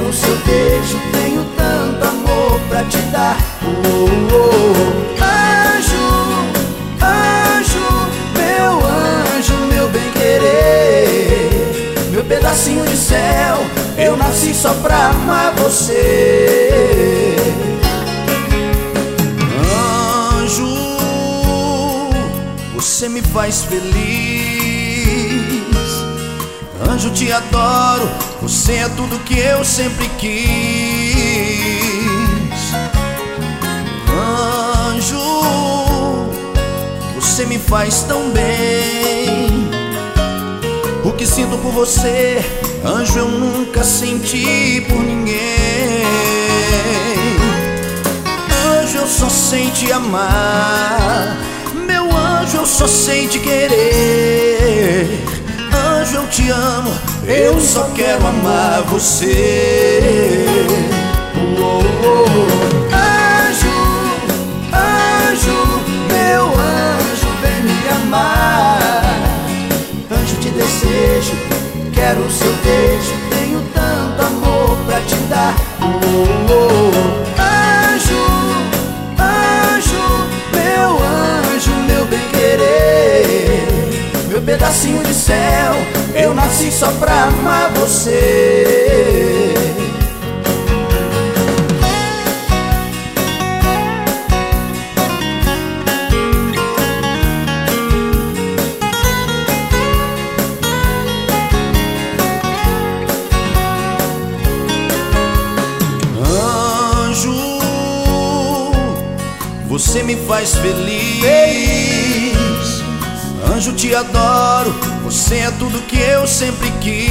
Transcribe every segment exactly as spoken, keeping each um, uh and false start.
quero o seu beijo, tenho tanto amor pra te dar. Oh, oh. Anjo, anjo, meu anjo, meu bem-querer, meu pedacinho de céu, eu nasci só pra amar você. Anjo, você me faz feliz. Anjo, te adoro, você é tudo que eu sempre quis. Anjo, você me faz tão bem. O que sinto por você, anjo, eu nunca senti por ninguém. Anjo, eu só sei te amar. Meu anjo, eu só sei te querer. Anjo, eu te amo, eu só quero amar você. Oh, oh. Anjo, anjo, meu anjo, vem me amar. Anjo, te desejo, quero o seu beijo, tenho tanto amor pra te dar. Oh, oh. Anjo, anjo, meu anjo, meu bem-querer, meu pedacinho de céu, eu nasci só pra amar você. Anjo, você me faz feliz. Anjo, te adoro, você é tudo que eu sempre quis.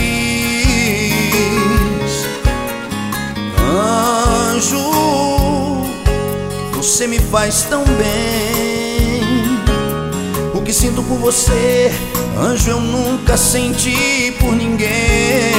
Anjo, você me faz tão bem. O que sinto por você, anjo, eu nunca senti por ninguém.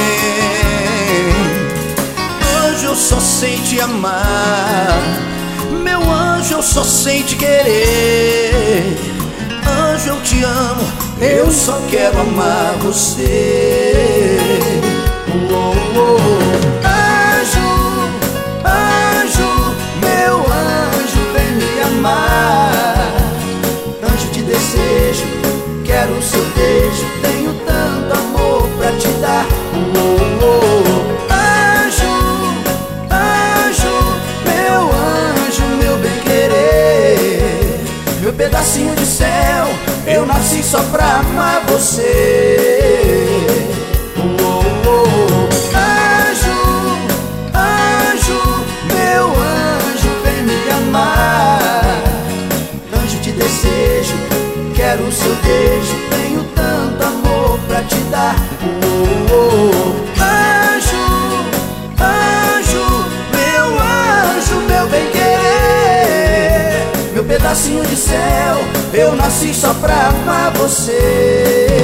Anjo, eu só sei te amar. Meu anjo, eu só sei te querer. Anjo, eu te amo, eu só quero amar você. Oh, oh. Anjo, anjo, meu anjo, vem me amar. Anjo, te desejo, quero o seu beijo, tenho tanto amor pra te dar. Oh, oh. Anjo, anjo, meu anjo, meu bem-querer, meu pedacinho de céu, eu nasci só pra amar você. Oh, oh. Anjo, anjo, meu anjo, vem me amar. Anjo, te desejo, quero o seu beijo, tenho tanto amor pra te dar. Oh, oh. Anjo, anjo, meu anjo, meu bem-querer, meu pedacinho de céu, eu nasci só pra amar você.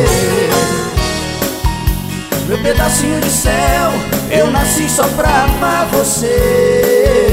Meu pedacinho de céu, eu nasci só pra amar você.